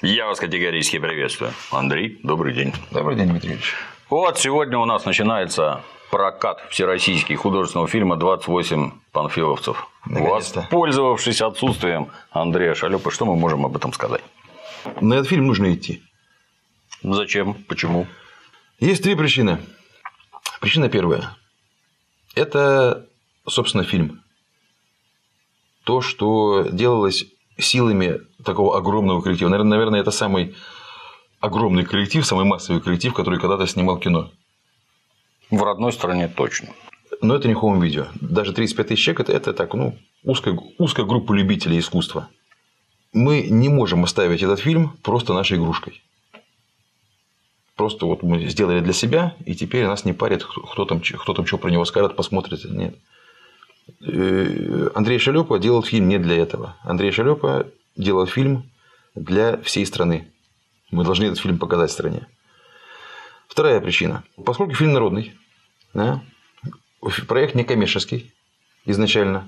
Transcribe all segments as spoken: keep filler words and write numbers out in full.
Я вас категорически приветствую. Андрей, добрый день. Добрый день, Дмитрий Ильич. Вот сегодня у нас начинается прокат всероссийский художественного фильма «двадцать восемь панфиловцев». Воспользовавшись отсутствием Андрея Шалёпы, что мы можем об этом сказать? На этот фильм нужно идти. Зачем? Почему? Есть три причины. Причина первая. Это, собственно, фильм. То, что делалось силами такого огромного коллектива. Наверное, это самый огромный коллектив, самый массовый коллектив, который когда-то снимал кино. В родной стране точно. Но это не хоум-видео. Даже тридцать пять тысяч человек – это, это так, ну, узкая, узкая группа любителей искусства. Мы не можем оставить этот фильм просто нашей игрушкой. Просто вот мы сделали для себя, и теперь нас не парит, кто там, кто там что про него скажет, посмотрит. Нет. Андрей Шалёпа делал фильм не для этого. Андрей Шалёпа делал фильм для всей страны. Мы должны этот фильм показать стране. Вторая причина. Поскольку фильм народный, да, проект не коммерческий изначально,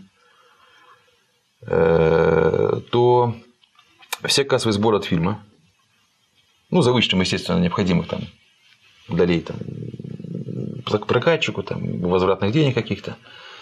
то все кассовый сбор от фильма, ну, за вычетом, естественно, необходимых там долей там, прокатчику, там, возвратных денег каких-то,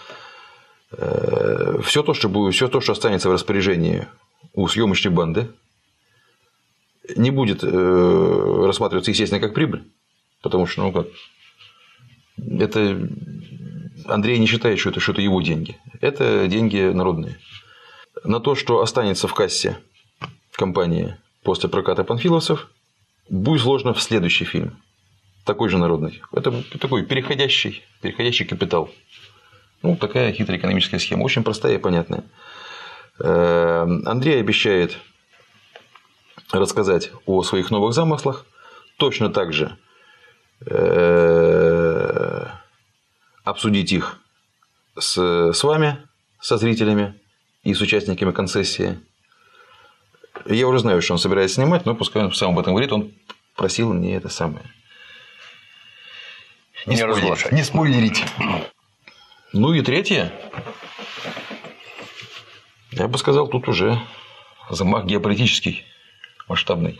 все то, что будет, все то, что останется в распоряжении у съемочной банды, не будет рассматриваться, естественно, как прибыль, потому что, ну, как, это Андрей не считает, что это, что это его деньги, это деньги народные. На то, что останется в кассе компании после проката панфиловцев, будет вложено в следующий фильм, такой же народный. Это такой переходящий, переходящий капитал. Ну, такая хитрая экономическая схема, очень простая и понятная. Андрей обещает рассказать о своих новых замыслах, точно так же обсудить их с, с вами, со зрителями и с участниками концессии. Я уже знаю, что он собирается снимать, но пускай он сам об этом говорит, он просил мне это самое. Не, не разглашать. Не спойлерить. Ну и третье. Я бы сказал, тут уже замах геополитический, масштабный.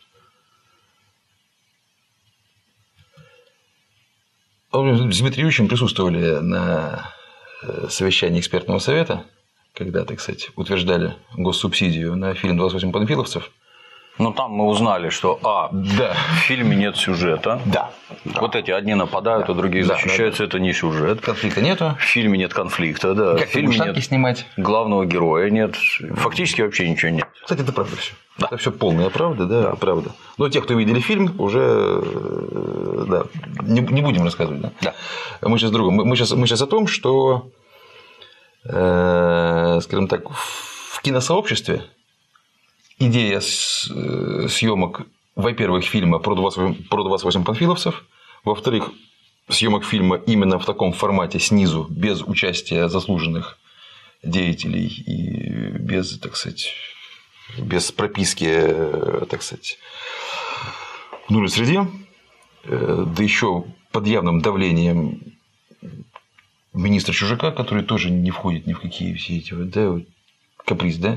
Мы с Дмитрием Ильичем присутствовали на совещании экспертного совета, когда, так сказать, утверждали госсубсидию на фильм «двадцать восемь панфиловцев». Ну, там мы узнали, что а, да. в фильме нет сюжета. Да. Вот эти одни нападают, а другие да, защищаются, да, да. Это не сюжет. Конфликта нету. В фильме нет конфликта, да. Как в фильме нет снимать? Главного героя нет. Фактически вообще ничего нет. Кстати, это правда все. Да. Это все полная правда, да, да, правда. Но те, кто видели фильм, уже да, не, не будем рассказывать. Да? Да. Мы сейчас другом. Мы сейчас, мы сейчас о том, что, э, скажем так, в киносообществе идея съемок, во-первых, фильма про двадцать восемь панфиловцев, во-вторых, съемок фильма именно в таком формате снизу, без участия заслуженных деятелей и без, так сказать, без прописки, так сказать, в нужной среде, да еще под явным давлением министра Чужака, который тоже не входит ни в какие все эти, да, каприз, да.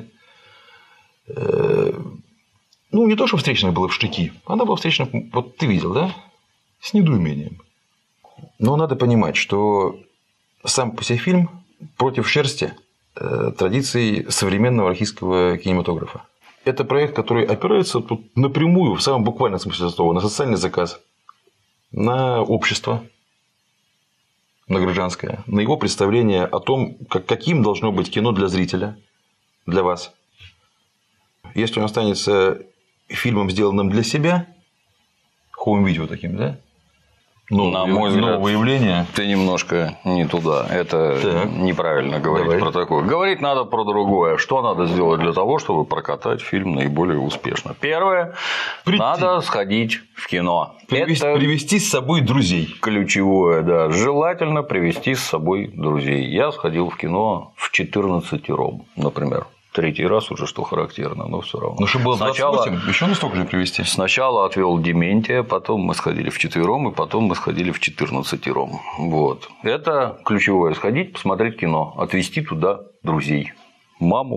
Ну, не то, что встречена была в штыки, она была встречена, вот ты видел, да, с недоумением. Но надо понимать, что сам по себе фильм против шерсти традиций современного российского кинематографа. Это проект, который опирается тут напрямую, в самом буквальном смысле слова, на социальный заказ, на общество, на гражданское, на его представление о том, каким должно быть кино для зрителя, для вас. Если он останется фильмом, сделанным для себя, хоум-видео таким, да? Новое, На мой взгляд, новое явление. Ты немножко не туда. Это так. Неправильно говорить Давай. Про такое. Говорить надо про другое. Что надо сделать для того, чтобы прокатать фильм наиболее успешно? Первое. Прийти. Надо сходить в кино. Привести, Это привести с собой друзей. Ключевое, да. Желательно привести с собой друзей. Я сходил в кино в четырнадцатером, например. Третий раз уже, что характерно, но все равно. Ну, чтобы было двадцать восемь, сначала, еще настолько же привезти. Сначала отвел Дементия, потом мы сходили вчетвером, и потом мы сходили в четырнадцатером. Вот. Это ключевое. Сходить, посмотреть кино, отвезти туда друзей. Маму,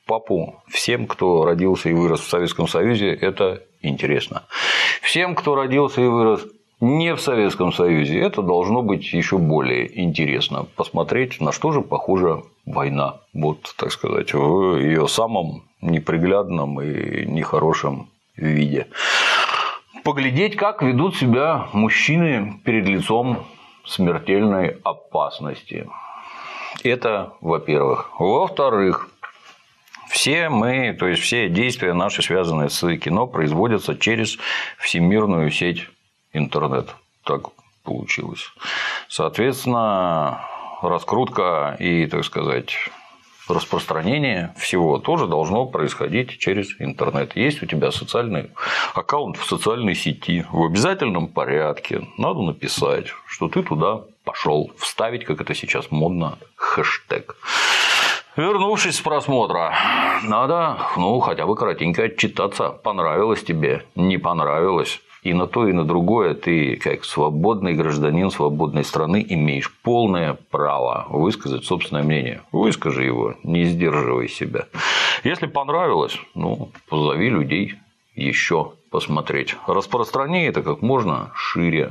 папу всем, кто родился и вырос в Советском Союзе, это интересно. Всем, кто родился и вырос не в Советском Союзе, это должно быть еще более интересно посмотреть, на что же похожа война. Вот, так сказать, в ее самом неприглядном и нехорошем виде. Поглядеть, как ведут себя мужчины перед лицом смертельной опасности. Это, во-первых. Во-вторых, все мы, то есть все действия наши, связанные с кино, производятся через всемирную сеть интернет. Так получилось. Соответственно, раскрутка и, так сказать, распространение всего тоже должно происходить через интернет. Есть у тебя социальный аккаунт в социальной сети, в обязательном порядке надо написать, что ты туда пошел, вставить, как это сейчас модно, хэштег. Вернувшись с просмотра, надо, ну, хотя бы коротенько отчитаться, понравилось тебе, не понравилось. И на то, и на другое ты, как свободный гражданин свободной страны, имеешь полное право высказать собственное мнение. Выскажи его, не сдерживай себя. Если понравилось, ну, позови людей еще посмотреть. Распространи это как можно шире.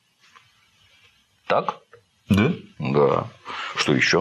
Так? Да? Да. Что еще?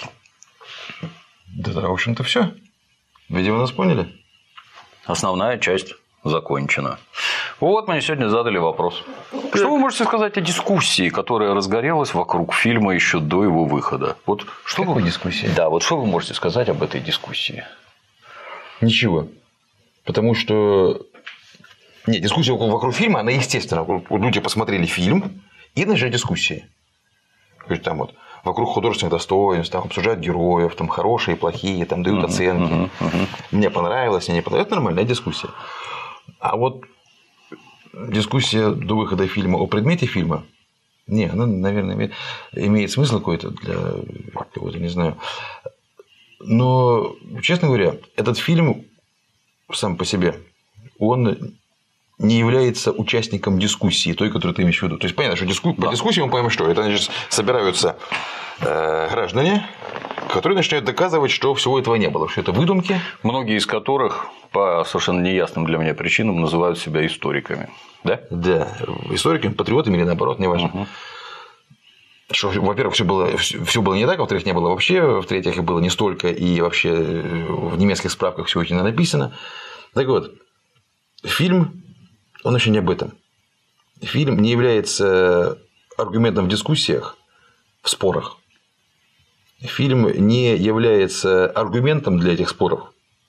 Да, да, в общем-то, все. Видимо, нас поняли. Основная часть закончена. Вот мне сегодня задали вопрос. Что вы можете сказать о дискуссии, которая разгорелась вокруг фильма еще до его выхода? Вот что Какой вы... дискуссии? Да, вот что вы можете сказать об этой дискуссии? Ничего. Потому что... Нет, дискуссия вокруг фильма, она естественна. Вот люди посмотрели фильм и начали дискуссии. То есть, там вот вокруг художественных достоинств, там обсуждают героев, там хорошие, плохие, там дают uh-huh, оценки. Uh-huh, uh-huh. Мне понравилось, мне не понравилось. Это нормальная дискуссия. А вот дискуссия до выхода фильма о предмете фильма, не, она, наверное, имеет смысл какой-то для кого-то, не знаю. Но, честно говоря, этот фильм сам по себе, он не является участником дискуссии, той, которую ты имеешь в виду. То есть, понятно, что диску... да. по дискуссии мы поймем, что это, значит, собираются э, граждане, которые начинают доказывать, что всего этого не было, что это выдумки. Многие из которых по совершенно неясным для меня причинам называют себя историками. Да? Да, историками, патриотами или наоборот, неважно. Угу. Что, во-первых, все было, все было не так, во-вторых, не было вообще, в-третьих, их было не столько, и вообще в немецких справках все это написано. Так вот, фильм, он еще не об этом. Фильм не является аргументом в дискуссиях, в спорах. Фильм не является аргументом для этих споров.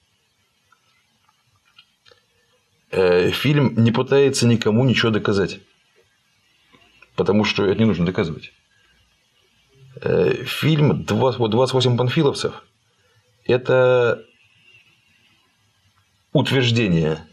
Фильм не пытается никому ничего доказать. Потому что это не нужно доказывать. Фильм «двадцать восемь панфиловцев» – это утверждение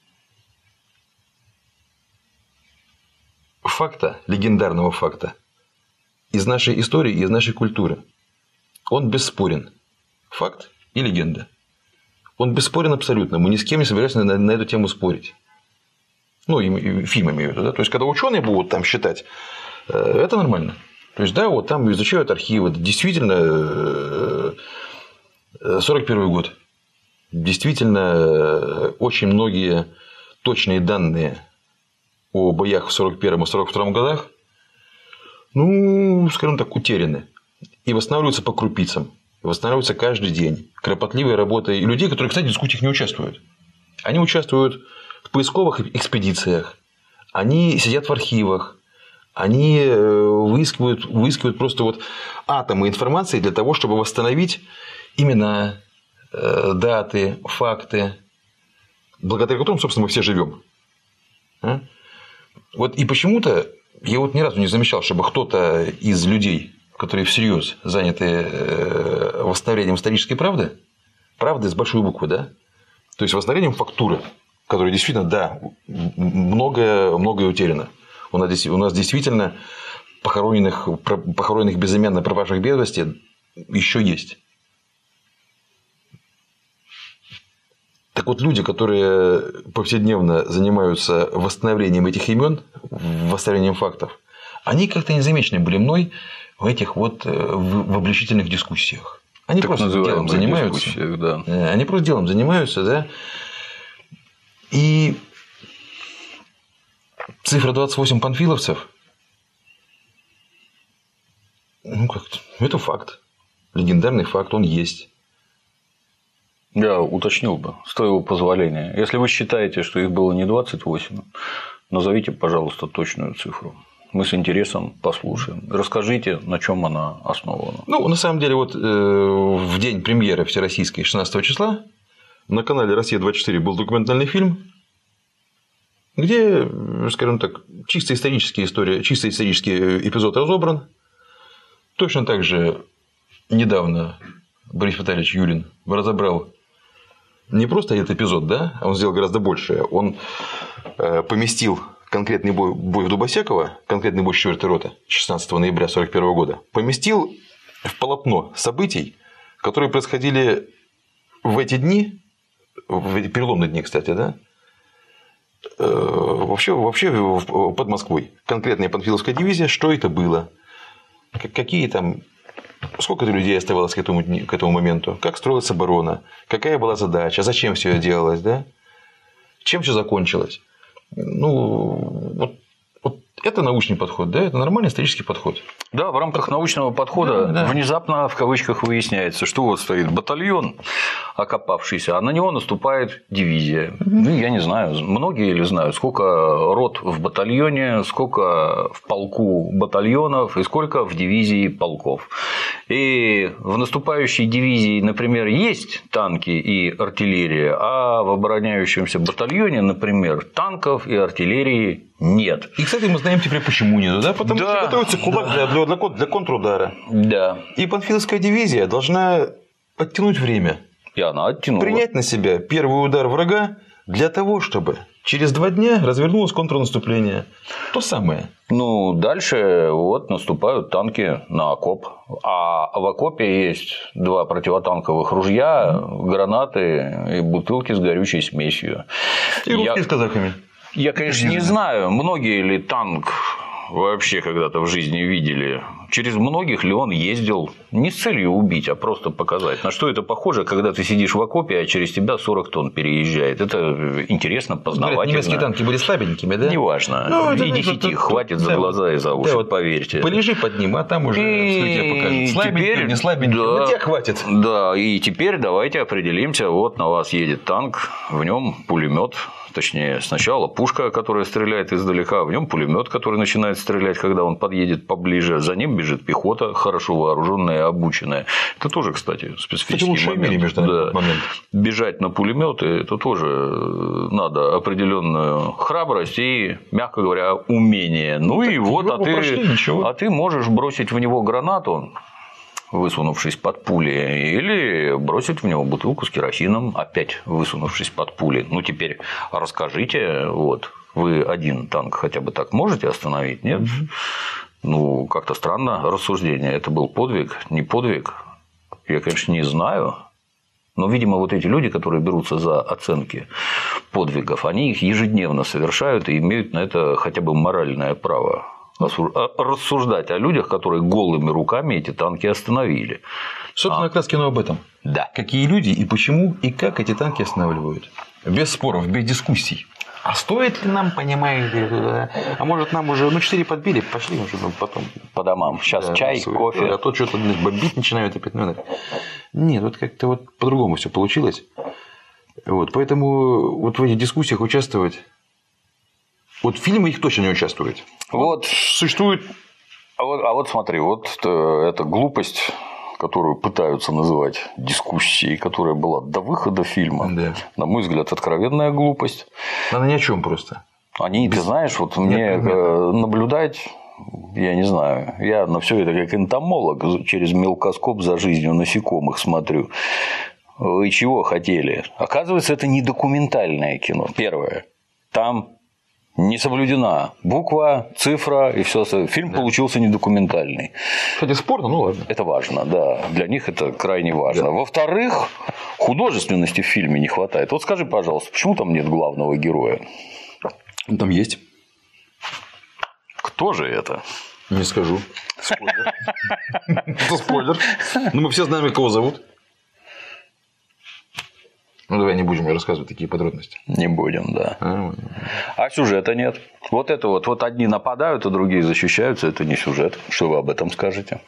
факта, легендарного факта, из нашей истории и из нашей культуры. Он бесспорен. Факт и легенда. Он бесспорен абсолютно. Мы ни с кем не собираемся на, на эту тему спорить. Ну, и, и фильм имею в виду. Да? То есть, когда ученые будут там считать, это нормально. То есть, да, вот там изучают архивы. Действительно, сорок первый год. Действительно, очень многие точные данные о боях в сорок первом и сорок втором годах, ну, скажем так, утеряны. И восстанавливаются по крупицам. И восстанавливаются каждый день. Кропотливой работой людей, которые, кстати, в дискуссиях не участвуют. Они участвуют в поисковых экспедициях. Они сидят в архивах. Они выискивают, выискивают просто вот атомы информации для того, чтобы восстановить имена, даты, факты, благодаря которым, собственно, мы все живем. Вот и почему-то я вот ни разу не замечал, чтобы кто-то из людей, которые всерьез заняты восстановлением исторической правды, правды с большой буквы, да, то есть восстановлением фактуры, которая действительно, да, многое, многое утеряно. У нас, у нас действительно похороненных, похороненных безымянно пропавших без вести еще есть. Так вот, люди, которые повседневно занимаются восстановлением этих имен, восстановлением фактов, они как-то незамечены были мной в этих вот в обличительных дискуссиях. Они так просто делом занимаются. Да. Они просто делом занимаются, да. И цифра двадцать восемь панфиловцев, ну как, это факт. Легендарный факт, он есть. Я уточнил бы, с твоего позволения. Если вы считаете, что их было не двадцать восемь, назовите, пожалуйста, точную цифру. Мы с интересом послушаем. Расскажите, на чем она основана. Ну, на самом деле, вот э, в день премьеры всероссийской шестнадцатого числа на канале Россия двадцать четыре был документальный фильм, где, скажем так, чисто исторические истории, чисто исторический эпизод разобран. Точно так же недавно Борис Витальевич Юлин разобрал не просто этот эпизод, да, а он сделал гораздо больше. Он э, поместил конкретный бой, бой в Дубосеково, конкретный бой четвёртой роты шестнадцатого ноября сорок первого года, поместил в полотно событий, которые происходили в эти дни, в эти переломные дни, кстати, да, э, вообще, вообще под Москвой. Конкретная Панфиловская дивизия, что это было, какие там, сколько людей оставалось к этому, к этому моменту, как строилась оборона, какая была задача, зачем все это делалось, да, чем все закончилось. Ну, вот, вот это научный подход, да, это нормальный исторический подход. Да, в рамках научного подхода да, да. внезапно в кавычках выясняется, что вот стоит батальон окопавшийся, а на него наступает дивизия. Mm-hmm. Ну, я не знаю, многие ли знают, сколько рот в батальоне, сколько в полку батальонов и сколько в дивизии полков. И в наступающей дивизии, например, есть танки и артиллерия, а в обороняющемся батальоне, например, танков и артиллерии нет. И, кстати, мы знаем теперь, почему нет, да? Потому да, что готовится кулак да. для, для, для контрудара. Да. И Панфиловская дивизия должна оттянуть время. И она оттянула. Принять на себя первый удар врага для того, чтобы через два дня развернулось контрнаступление. То самое. Ну, дальше вот наступают танки на окоп. А в окопе есть два противотанковых ружья, гранаты и бутылки с горючей смесью. И русские Я... с казахами. Я, конечно, не знаю, многие ли танк вообще когда-то в жизни видели. Через многих ли он ездил не с целью убить, а просто показать. На что это похоже, когда ты сидишь в окопе, а через тебя сорок тонн переезжает. Это интересно, познавательно. Говорят, немецкие танки были слабенькими, да? Неважно. Ну, и десяти хватит за глаза и за уши, да, вот поверьте. Полежи под ним, а там уже тебе покажут. Слабенький, не слабенький, да, на тебя хватит. Да, и теперь давайте определимся. Вот на вас едет танк, в нем пулемет. Точнее, сначала пушка, которая стреляет издалека, в нем пулемет, который начинает стрелять, когда он подъедет поближе. За ним бежит пехота, хорошо вооруженная и обученная. Это тоже, кстати, специфический кстати, момент. Между да. момент. Бежать на пулеметы это тоже надо определенную храбрость и, мягко говоря, умение. Ну, ну и вот, а ты, а ты можешь бросить в него гранату, высунувшись под пули, или бросить в него бутылку с керосином, опять высунувшись под пули. Ну, теперь расскажите, вот, вы один танк хотя бы так можете остановить, нет? Mm-hmm. Ну, как-то странно рассуждение. Это был подвиг, не подвиг. Я, конечно, не знаю. Но, видимо, вот эти люди, которые берутся за оценки подвигов, они их ежедневно совершают и имеют на это хотя бы моральное право. Рассуждать о людях, которые голыми руками эти танки остановили. Собственно, а. как раз кино об этом. Да. Какие люди и почему, и как эти танки останавливают. Без споров, без дискуссий. А стоит ли нам, понимаете, а может нам уже, ну, четыре подбили, пошли уже потом по домам. Сейчас да, чай, свой, кофе. А то что-то бомбить начинают опять. Нет, вот как-то вот по-другому все получилось. Вот, поэтому вот в этих дискуссиях участвовать. Вот фильмы их точно не участвуют. Вот существует. А вот, а вот смотри, вот эта глупость, которую пытаются называть дискуссией, которая была до выхода фильма, да. на мой взгляд, откровенная глупость. Она ни о чем просто. Они, Без... ты знаешь, вот мне наблюдать, я не знаю, я на все это как энтомолог через мелкоскоп за жизнью насекомых смотрю. Вы чего хотели? Оказывается, это не документальное кино. Первое. Там не соблюдена буква, цифра и все. Фильм да. получился недокументальный. Кстати, спорно, ну ладно. Это важно, да. Для них это крайне важно. Да. Во-вторых, художественности в фильме не хватает. Вот скажи, пожалуйста, почему там нет главного героя? Там есть. Кто же это? Не скажу. Спойлер. Это спойлер. Ну, мы все знаем, как его зовут. Ну, давай не будем рассказывать такие подробности. Не будем, да. А, а сюжета нет. Вот это вот. Вот одни нападают, а другие защищаются. Это не сюжет. Что вы об этом скажете?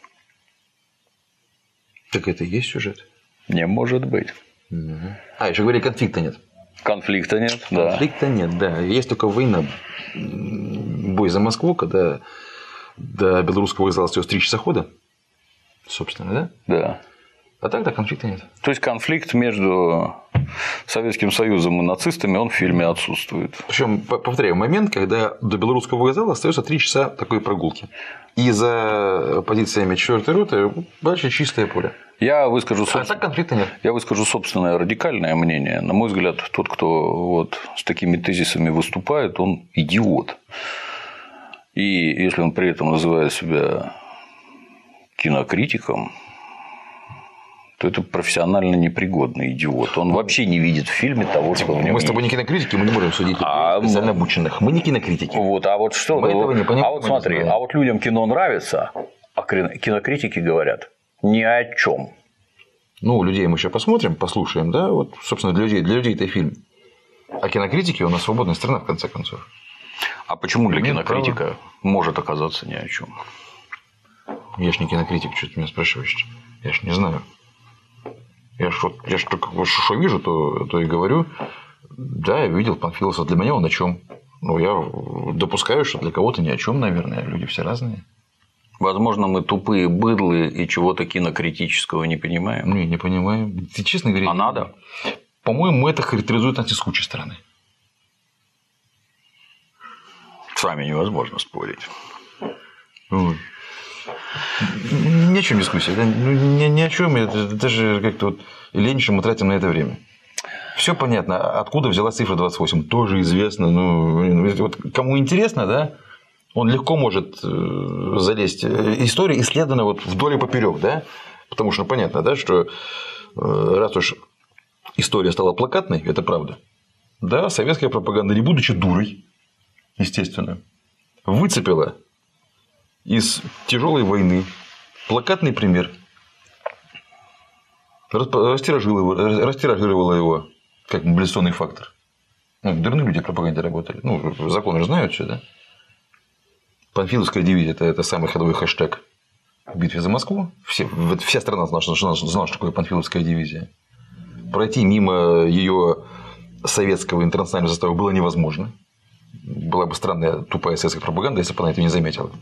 Так это и есть сюжет? Не может быть. Угу. А, еще говорили, конфликта нет. Конфликта нет, да. Конфликта нет, да. Есть только война. Бой за Москву, когда до Белорусского вокзала осталось три часа хода. Собственно, да? Да. А так-то конфликта нет. То есть конфликт между Советским Союзом и нацистами, он в фильме отсутствует. Причем, повторяю, момент, когда до Белорусского вокзала остается три часа такой прогулки. И за позициями четвёртой роты дальше чистое поле. Я выскажу, собствен... а так конфликта нет. Я выскажу собственное радикальное мнение. На мой взгляд, тот, кто вот с такими тезисами выступает, он идиот. И если он при этом называет себя кинокритиком, то это профессионально непригодный идиот. Он вообще не видит в фильме того, что в нем. Мы с тобой не кинокритики, мы не можем судить а... специально обученных. Мы не кинокритики. Вот, а вот что? Мы этого не понимаем, а вот смотри, а вот людям кино нравится, а кинокритики говорят ни о чем. Ну, людей мы еще посмотрим, послушаем, да? Вот, собственно, для людей, для людей это фильм. А кинокритики у нас свободная страна, в конце концов. А почему для Нет кинокритика права. может оказаться ни о чем? Я ж не кинокритик, что ты меня спрашиваешь? Я ж не знаю. Я ж, я ж только что вижу, то, то и говорю. Да, я видел Панфиловса. Для меня он о чем? Ну, я допускаю, что для кого-то ни о чем, наверное. Люди все разные. Возможно, мы тупые быдлы и чего-то кинокритического не понимаем. Не, не понимаю. Ты, честно говоря, а надо? По-моему, это характеризует нас из кучи стороны. С вами невозможно спорить. Ой. Ни о чем дискуссия. Да? Ну, ни, ни о чем. Это даже как-то вот лень, что мы тратим на это время. Все понятно. Откуда взялась цифра двадцать восемь? Тоже известно. Ну, вот кому интересно, да, он легко может залезть. История исследована вот вдоль и поперек, да? Потому что понятно, да, что раз уж история стала плакатной, это правда. Да, советская пропаганда, не будучи дурой, естественно, выцепила из тяжелой войны плакатный пример, растиражировала, растиражировала его как мобилизационный фактор. Ну, дурные люди в пропаганде работали. Ну, законы же знают все, да? Панфиловская дивизия – это, это самый ходовой хэштег в битве за Москву. Все, вся страна знала, что, знала, что такое Панфиловская дивизия. Пройти мимо ее советского интернационального состава было невозможно. Была бы странная, тупая советская пропаганда, если бы она этого не заметила.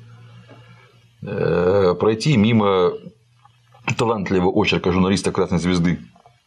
Пройти мимо талантливого очерка журналиста «Красной звезды»,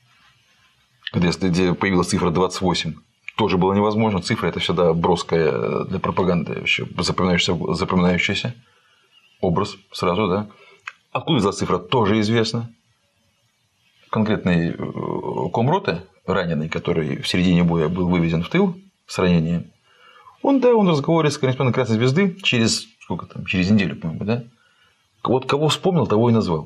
где появилась цифра двадцать восемь, тоже было невозможно. Цифра – это всегда броская для пропаганды, запоминающийся, запоминающийся образ сразу, да. Откуда взялась цифра, тоже известно. Конкретный комроты, раненый, который в середине боя был вывезен в тыл с ранением, он, да, он в разговоре с корреспондентом «Красной звезды» через, сколько там, через неделю, по-моему, да. Вот кого вспомнил, того и назвал.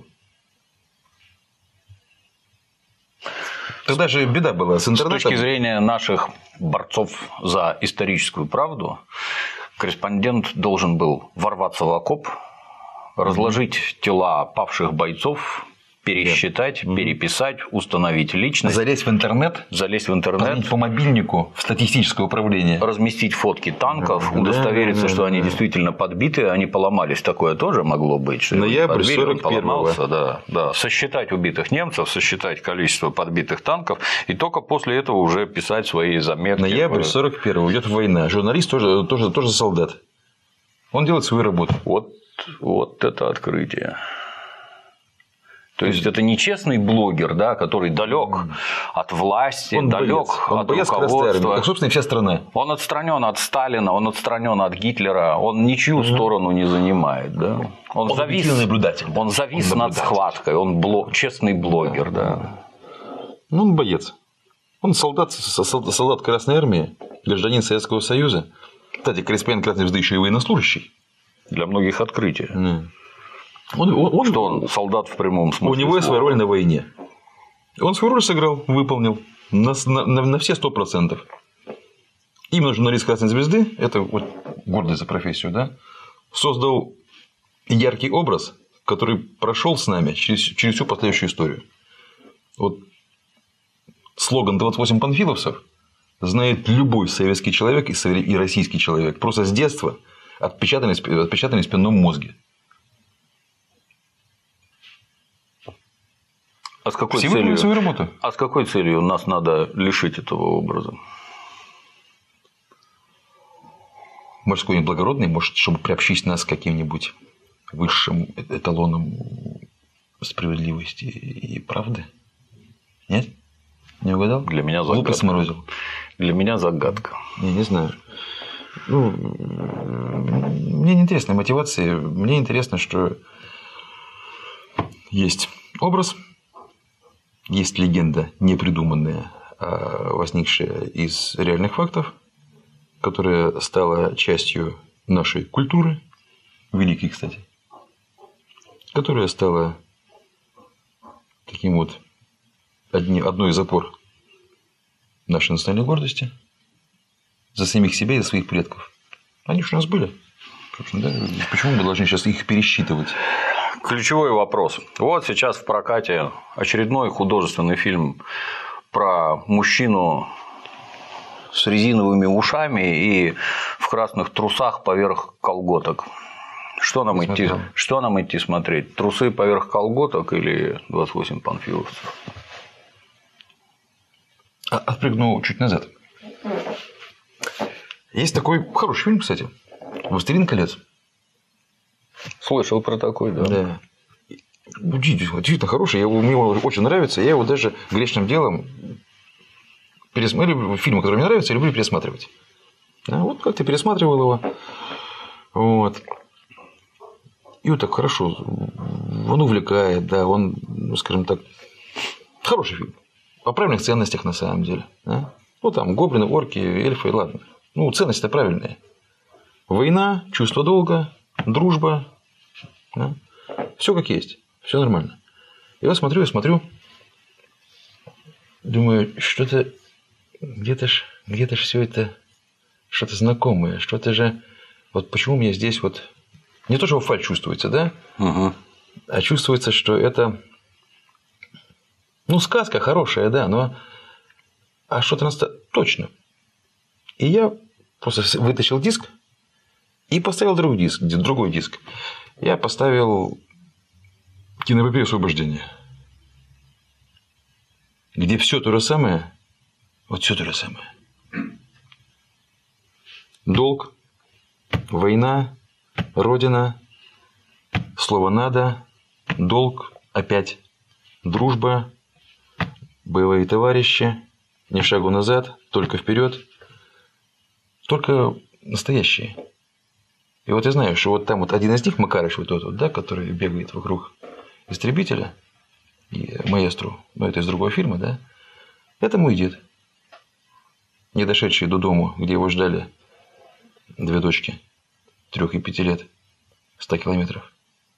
Тогда же беда была с интернетом. С точки зрения наших борцов за историческую правду, корреспондент должен был ворваться в окоп, разложить тела павших бойцов, пересчитать, yeah. переписать, установить личность. Залезть в интернет. Залезть в интернет. По мобильнику в статистическое управление. Разместить фотки танков, да, удостовериться, да, да, что да, они да. действительно подбиты, они поломались. Такое тоже могло быть. Что ноябрь сорок первого. Да, да. Сосчитать убитых немцев, сосчитать количество подбитых танков, и только после этого уже писать свои заметки. Ноябрь сорок первого. Идет война. Журналист тоже, тоже, тоже солдат. Он делает свою работу. Вот, вот это открытие. То есть это не честный блогер, да, который далек mm. от власти, он далек он от руководства. Как, собственно, вся страна. Он отстранен от Сталина, он отстранен от Гитлера, он ничью mm. сторону не занимает, да. Он, он завис, наблюдатель, он завис он над схваткой, он блог, честный блогер, да. да. Ну, он боец. Он солдат, солдат Красной Армии, гражданин Советского Союза. Кстати, корреспондент Красной Звезды еще и военнослужащий. Для многих открытие. Mm. Он, он, что он солдат в прямом смысле. У него слова. есть своя роль на войне. Он свою роль сыграл, выполнил на, на, на все сто процентов. Именно журналист Красной Звезды, это вот гордость за профессию, да, создал яркий образ, который прошел с нами через, через всю последующую историю. Вот слоган «двадцать восемь панфиловцев» знает любой советский человек и российский человек. Просто с детства отпечатанный, отпечатанный в спинном мозге. А с какой Все целью? свою работу. А с какой целью нас надо лишить этого образа? Может, какой-нибудь благородный, может, чтобы приобщить нас к каким-нибудь высшим эталонам справедливости и правды? Нет? Не угадал? Для меня загадка. загадка. Сморозил. Для меня загадка. Не, не знаю. Ну, мне не интересна мотивация. Мне интересно, что есть образ, есть легенда непридуманная, а возникшая из реальных фактов, которая стала частью нашей культуры, великой, кстати, которая стала таким вот одним, одной из опор нашей национальной гордости за самих себя и за своих предков. Они же у нас были. Да? Почему мы должны сейчас их пересчитывать? Ключевой вопрос. Вот сейчас в прокате очередной художественный фильм про мужчину с резиновыми ушами и в красных трусах поверх колготок. Что нам, идти, что нам идти смотреть? Трусы поверх колготок или двадцать восемь панфиловцев? Отпрыгну чуть назад. Есть такой хороший фильм, кстати. «Властелин колец». Слышал про такой, да. Да. Действительно хороший. Я, мне его очень нравится. Я его даже грешным делом пересматриваю. Фильмы, которые мне нравятся, я люблю пересматривать. Да, вот как-то пересматривал его. Вот. И вот так хорошо. Он увлекает, да, он, ну, скажем так, хороший фильм. О правильных ценностях на самом деле. Да? Ну, там гоблины, орки, эльфы, ладно. Ну, ценности-то правильные. Война, чувство долга, дружба. Да? Все как есть. Все нормально. Я вот смотрю, я смотрю. Думаю, что-то где-то ж, где-то ж все это что-то знакомое. Что-то же. Вот почему мне здесь вот. Не то, что фальшь чувствуется, да? Угу. А чувствуется, что это. Ну, сказка хорошая, да, но. А что-то нас. Точно. И я просто вытащил диск и поставил другой диск. Другой диск. Я поставил киноэпопею освобождения. Где все то же самое. Вот все то же самое. Долг, война, родина, слово надо, долг, опять дружба, боевые товарищи, ни шагу назад, только вперед, только настоящие. И вот я знаю, что вот там вот один из них, Макарыч, вот тот вот, да, который бегает вокруг истребителя и маэстро, ну это из другого фильма, да, это мой дед, не дошедший до дому, где его ждали две дочки, трех и пяти лет, ста километров.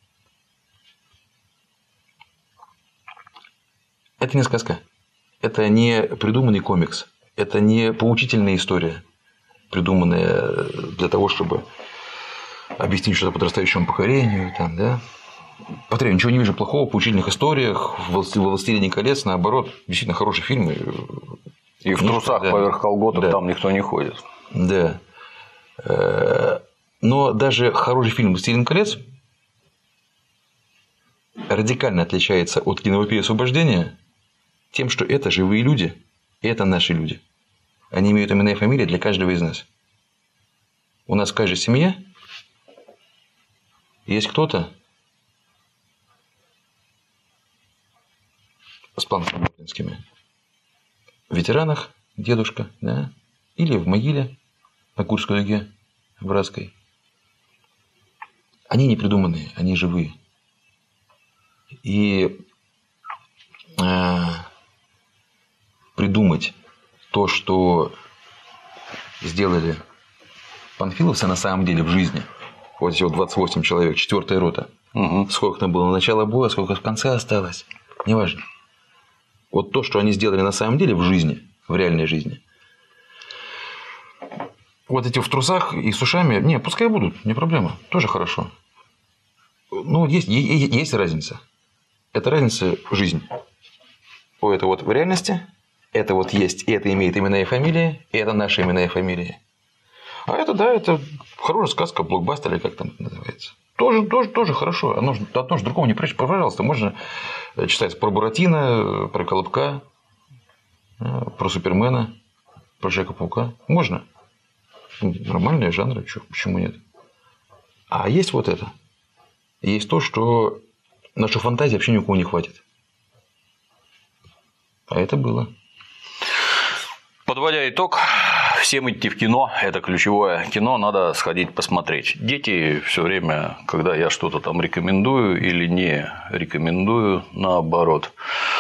Это не сказка, это не придуманный комикс, это не поучительная история, придуманная для того, чтобы объяснить что-то подрастающему поколению, там, да. Повторяю, ничего не вижу плохого в поучительных историях, в «Властелине колец», наоборот, действительно хороший фильм. И в трусах да. поверх колготок да. там никто не ходит. Да. Но даже хороший фильм «Властелин колец» радикально отличается от киноэпопеи освобождения тем, что это живые люди, и это наши люди. Они имеют имена и фамилии для каждого из нас. У нас в каждой семье есть кто-то с планками мартинскими. В ветеранах дедушка, да, или в могиле на Курской дуге, в Братской. Они не придуманные, они живые. И э, придумать то, что сделали панфиловцы на самом деле в жизни. Вот эти вот двадцать восемь человек, четвертая рота. Угу. Сколько там было на начало боя, сколько в конце осталось. Неважно. Вот то, что они сделали на самом деле в жизни, в реальной жизни. Вот эти в трусах и с ушами, не, пускай будут, не проблема, тоже хорошо. ну, есть, есть, есть разница. Это разница жизнь. О, это вот в реальности, это вот есть, и это имеет имена и фамилии, и это наши имена и фамилии. А это, да, это хорошая сказка, блокбастер, или как там это называется. Тоже, тоже, тоже хорошо. Оно же, одно же другого не прячет. Пожалуйста, можно читать про Буратино, про Колобка, про Супермена, про Человека-паука. Можно. Нормальные жанры, чё, почему нет? А есть вот это. Есть то, что нашу фантазию вообще ни у кого не хватит. А это было. Подводя итог, всем идти в кино – это ключевое. Кино надо сходить посмотреть. Дети все время, когда я что-то там рекомендую или не рекомендую, наоборот,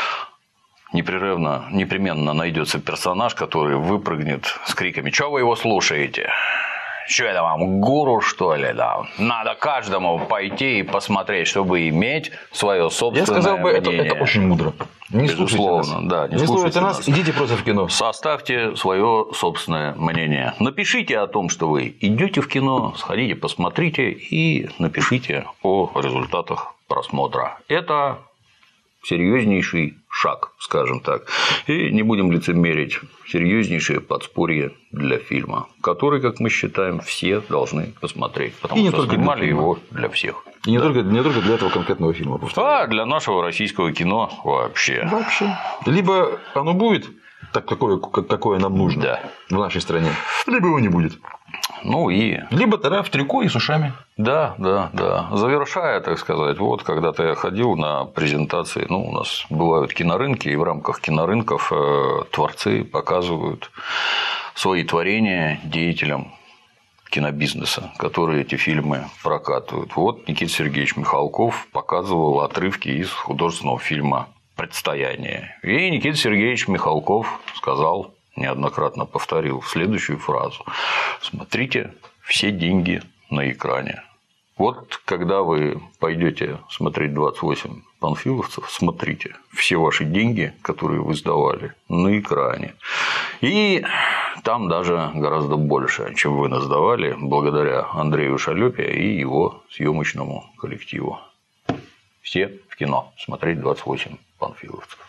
непрерывно, непременно найдется персонаж, который выпрыгнет с криками: «Чё вы его слушаете? Что это вам, гуру, что ли? Да? Надо каждому пойти и посмотреть, чтобы иметь свое собственное Я сказал бы, это, мнение». это очень мудро. Не Безусловно, слушайте нас. да, не, не слушайте слушайте нас, нас, идите просто в кино. Составьте свое собственное мнение. Напишите о том, что вы идете в кино, сходите, посмотрите и напишите о результатах просмотра. Это серьезнейший шаг, скажем так. И не будем лицемерить, серьезнейшее подспорье для фильма, который, как мы считаем, все должны посмотреть, потому и что снимали для его для всех. И не, да. только, не только для этого конкретного фильма. Повторяю. А для нашего российского кино вообще. Вообще. Либо оно будет так, какое, какое нам нужно, да, в нашей стране, либо его не будет. Ну и. Либо тогда в трико и с ушами. Да, да, да. Завершая, так сказать, вот когда-то я ходил на презентации, ну, у нас бывают кинорынки, и в рамках кинорынков творцы показывают свои творения деятелям кинобизнеса, которые эти фильмы прокатывают. Вот Никита Сергеевич Михалков показывал отрывки из художественного фильма «Предстояние». И Никита Сергеевич Михалков сказал, неоднократно повторил следующую фразу: смотрите все деньги на экране. Вот когда вы пойдете смотреть двадцать восемь панфиловцев, смотрите все ваши деньги, которые вы сдавали, на экране. И там даже гораздо больше, чем вы насдавали, благодаря Андрею Шалёпе и его съемочному коллективу. Все в кино смотреть двадцать восемь панфиловцев.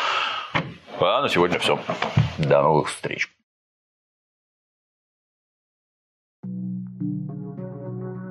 А на сегодня все. До новых встреч.